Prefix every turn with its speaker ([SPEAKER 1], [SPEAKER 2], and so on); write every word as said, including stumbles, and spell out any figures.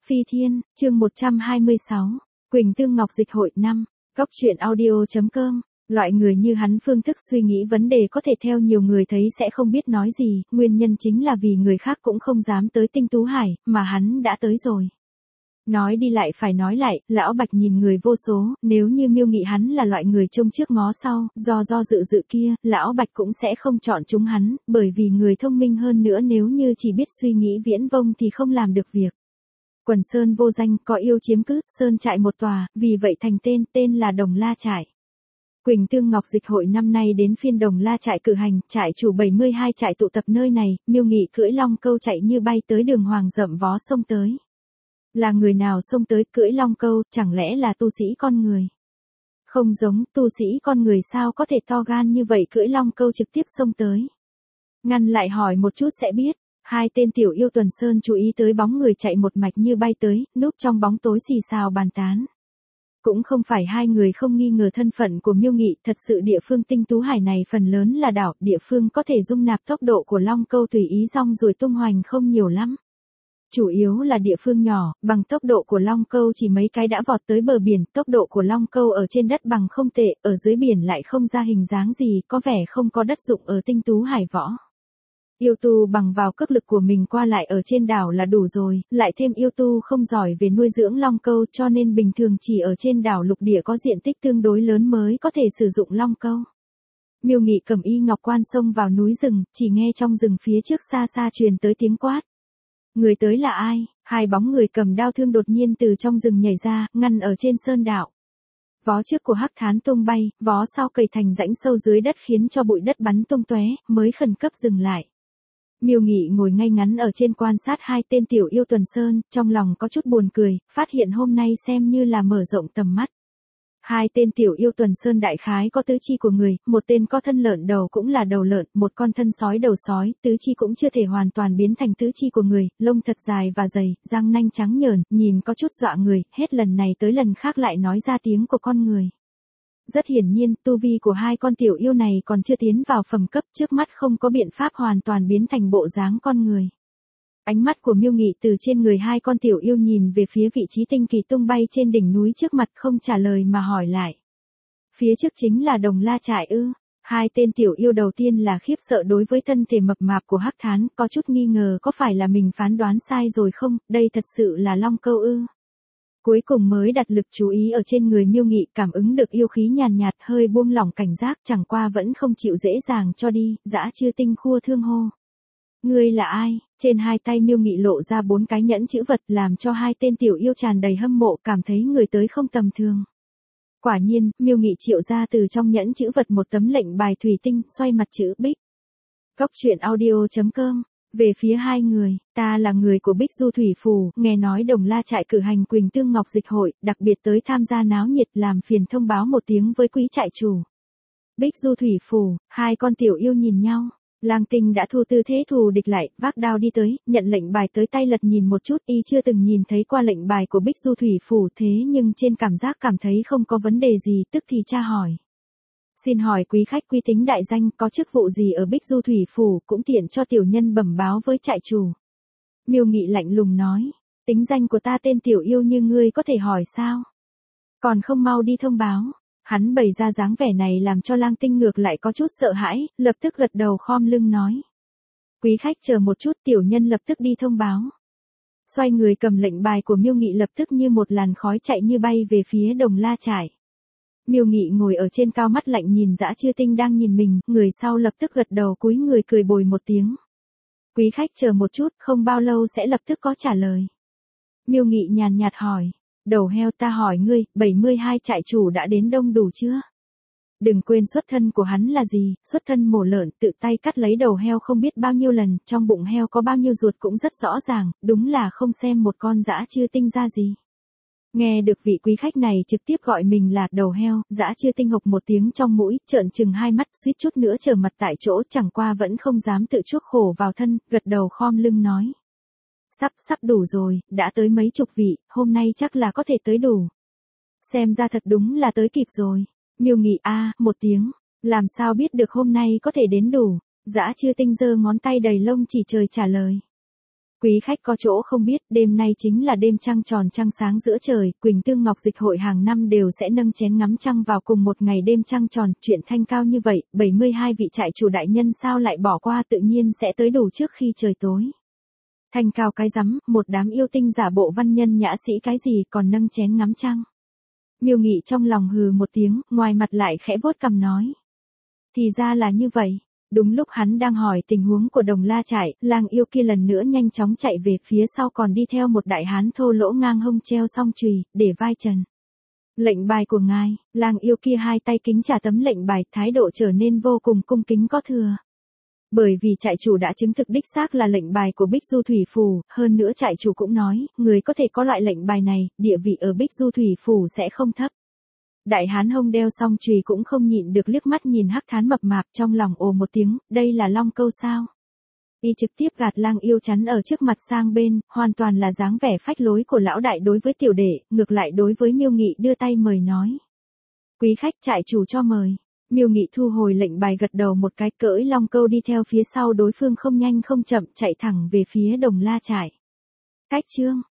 [SPEAKER 1] Phi Thiên, chương một trăm hai mươi sáu, Quỳnh Tương Ngọc Dịch Hội năm, Góc truyện audio chấm com. Loại người như hắn phương thức suy nghĩ vấn đề có thể theo nhiều người thấy sẽ không biết nói gì, nguyên nhân chính là vì người khác cũng không dám tới Tinh Tú Hải, mà hắn đã tới rồi. Nói đi lại phải nói lại, lão Bạch nhìn người vô số, nếu như Miêu Nghị hắn là loại người trông trước ngó sau, do do dự dự kia, lão Bạch cũng sẽ không chọn chúng hắn, bởi vì người thông minh hơn nữa nếu như chỉ biết suy nghĩ viễn vông thì không làm được việc. Quần sơn vô danh, có yêu chiếm cứ, sơn trại một tòa, vì vậy thành tên, tên là Đồng La Trại. Quỳnh Tương Ngọc Dịch Hội năm nay đến phiên Đồng La Trại cử hành, trại chủ bảy mươi hai trại tụ tập nơi này, Miêu Nghị cưỡi long câu chạy như bay tới đường hoàng rậm vó sông tới. Là người nào xông tới cưỡi long câu, chẳng lẽ là tu sĩ con người? Không giống, tu sĩ con người sao có thể to gan như vậy cưỡi long câu trực tiếp xông tới. Ngăn lại hỏi một chút sẽ biết. Hai tên tiểu yêu tuần sơn chú ý tới bóng người chạy một mạch như bay tới, núp trong bóng tối xì xào bàn tán. Cũng không phải hai người không nghi ngờ thân phận của Miêu Nghị, thật sự địa phương Tinh Tú Hải này phần lớn là đảo, địa phương có thể dung nạp tốc độ của long câu tùy ý rong ruổi tung hoành không nhiều lắm. Chủ yếu là địa phương nhỏ, bằng tốc độ của long câu chỉ mấy cái đã vọt tới bờ biển, tốc độ của long câu ở trên đất bằng không tệ, ở dưới biển lại không ra hình dáng gì, có vẻ không có đất dụng ở Tinh Tú Hải võ. Yêu tu bằng vào cước lực của mình qua lại ở trên đảo là đủ rồi, lại thêm yêu tu không giỏi về nuôi dưỡng long câu cho nên bình thường chỉ ở trên đảo lục địa có diện tích tương đối lớn mới có thể sử dụng long câu. Miêu Nghị cầm y ngọc quan xông vào núi rừng, chỉ nghe trong rừng phía trước xa xa truyền tới tiếng quát. Người tới là ai? Hai bóng người cầm đao thương đột nhiên từ trong rừng nhảy ra, ngăn ở trên sơn đảo. Vó trước của Hắc Thán tung bay, vó sau cầy thành rãnh sâu dưới đất khiến cho bụi đất bắn tung tóe, mới khẩn cấp dừng lại. Miêu Nghị ngồi ngay ngắn ở trên quan sát hai tên tiểu yêu tuần sơn, trong lòng có chút buồn cười, phát hiện hôm nay xem như là mở rộng tầm mắt. Hai tên tiểu yêu tuần sơn đại khái có tứ chi của người, một tên có thân lợn đầu cũng là đầu lợn, một con thân sói đầu sói, tứ chi cũng chưa thể hoàn toàn biến thành tứ chi của người, lông thật dài và dày, răng nanh trắng nhờn, nhìn có chút dọa người, hết lần này tới lần khác lại nói ra tiếng của con người. Rất hiển nhiên, tu vi của hai con tiểu yêu này còn chưa tiến vào phẩm cấp, trước mắt không có biện pháp hoàn toàn biến thành bộ dáng con người. Ánh mắt của Miêu Nghị từ trên người hai con tiểu yêu nhìn về phía vị trí tinh kỳ tung bay trên đỉnh núi trước mặt không trả lời mà hỏi lại. Phía trước chính là Đồng La Trại ư? Hai tên tiểu yêu đầu tiên là khiếp sợ đối với thân thể mập mạp của Hắc Thán, có chút nghi ngờ có phải là mình phán đoán sai rồi không, đây thật sự là long câu ư? Cuối cùng mới đặt lực chú ý ở trên người Miêu Nghị, cảm ứng được yêu khí nhàn nhạt, hơi buông lỏng cảnh giác, chẳng qua vẫn không chịu dễ dàng cho đi, Dã Chư Tinh khua thương hô. Ngươi là ai? Trên hai tay Miêu Nghị lộ ra bốn cái nhẫn chữ vật làm cho hai tên tiểu yêu tràn đầy hâm mộ, cảm thấy người tới không tầm thường. Quả nhiên, Miêu Nghị triệu ra từ trong nhẫn chữ vật một tấm lệnh bài thủy tinh, xoay mặt chữ Bích. Góc truyện audio chấm com. Về phía hai người, ta là người của Bích Du Thủy Phù, nghe nói Đồng La Trại cử hành Quỳnh Tương Ngọc Dịch Hội, đặc biệt tới tham gia náo nhiệt, làm phiền thông báo một tiếng với quý trại chủ. Bích Du Thủy Phù, hai con tiểu yêu nhìn nhau. Lang Tinh đã thu tư thế thù địch lại, vác đao đi tới, nhận lệnh bài tới tay lật nhìn một chút, y chưa từng nhìn thấy qua lệnh bài của Bích Du Thủy Phù thế nhưng trên cảm giác cảm thấy không có vấn đề gì, tức thì tra hỏi. Xin hỏi quý khách quý tính đại danh, có chức vụ gì ở Bích Du Thủy Phủ, cũng tiện cho tiểu nhân bẩm báo với trại chủ. Miêu Nghị lạnh lùng nói, tính danh của ta tên tiểu yêu như ngươi có thể hỏi sao? Còn không mau đi thông báo. Hắn bày ra dáng vẻ này làm cho Lang Tinh ngược lại có chút sợ hãi, lập tức gật đầu khom lưng nói. Quý khách chờ một chút, tiểu nhân lập tức đi thông báo. Xoay người cầm lệnh bài của Miêu Nghị lập tức như một làn khói chạy như bay về phía Đồng La Trại. Miêu Nghị ngồi ở trên cao mắt lạnh nhìn Dã Chư Tinh đang nhìn mình, người sau lập tức gật đầu cúi người cười bồi một tiếng. Quý khách chờ một chút, không bao lâu sẽ lập tức có trả lời. Miêu Nghị nhàn nhạt hỏi, đầu heo ta hỏi ngươi, bảy mươi hai trại chủ đã đến đông đủ chưa? Đừng quên xuất thân của hắn là gì, xuất thân mổ lợn, tự tay cắt lấy đầu heo không biết bao nhiêu lần, trong bụng heo có bao nhiêu ruột cũng rất rõ ràng, đúng là không xem một con Dã Chư Tinh ra gì. Nghe được vị quý khách này trực tiếp gọi mình là đầu heo, Dã Chư Tinh hộc một tiếng trong mũi, trợn trừng hai mắt, suýt chút nữa trở mặt tại chỗ, chẳng qua vẫn không dám tự chuốc khổ vào thân, gật đầu khom lưng nói. Sắp, sắp đủ rồi, đã tới mấy chục vị, hôm nay chắc là có thể tới đủ. Xem ra thật đúng là tới kịp rồi. Miêu Nghị a, một tiếng, làm sao biết được hôm nay có thể đến đủ, Dã Chư Tinh giơ ngón tay đầy lông chỉ trời trả lời. Quý khách có chỗ không biết, đêm nay chính là đêm trăng tròn trăng sáng giữa trời, Quỳnh Tương Ngọc Dịch hội hàng năm đều sẽ nâng chén ngắm trăng vào cùng một ngày đêm trăng tròn, chuyện thanh cao như vậy, bảy mươi hai vị trại chủ đại nhân sao lại bỏ qua, tự nhiên sẽ tới đủ trước khi trời tối. Thanh cao cái rắm, một đám yêu tinh giả bộ văn nhân nhã sĩ cái gì còn nâng chén ngắm trăng. Miêu Nghị trong lòng hừ một tiếng, ngoài mặt lại khẽ vuốt cằm nói. Thì ra là như vậy. Đúng lúc hắn đang hỏi tình huống của Đồng La trại, lang yêu kia lần nữa nhanh chóng chạy về phía sau còn đi theo một đại hán thô lỗ ngang hông treo song chùy, để vai trần. Lệnh bài của ngài, lang yêu kia hai tay kính trả tấm lệnh bài, thái độ trở nên vô cùng cung kính có thừa. Bởi vì trại chủ đã chứng thực đích xác là lệnh bài của Bích Du Thủy Phủ, hơn nữa trại chủ cũng nói, người có thể có loại lệnh bài này, địa vị ở Bích Du Thủy Phủ sẽ không thấp. Đại hán hông đeo song chùy cũng không nhịn được liếc mắt nhìn hắc thán mập mạp trong lòng ồ một tiếng, đây là Long Câu sao? Y trực tiếp gạt lang yêu chắn ở trước mặt sang bên, hoàn toàn là dáng vẻ phách lối của lão đại đối với tiểu đệ, ngược lại đối với Miêu Nghị đưa tay mời nói. Quý khách trại chủ cho mời. Miêu Nghị thu hồi lệnh bài gật đầu một cái, cưỡi Long Câu đi theo phía sau đối phương không nhanh không chậm chạy thẳng về phía Đồng La trại. Cách chương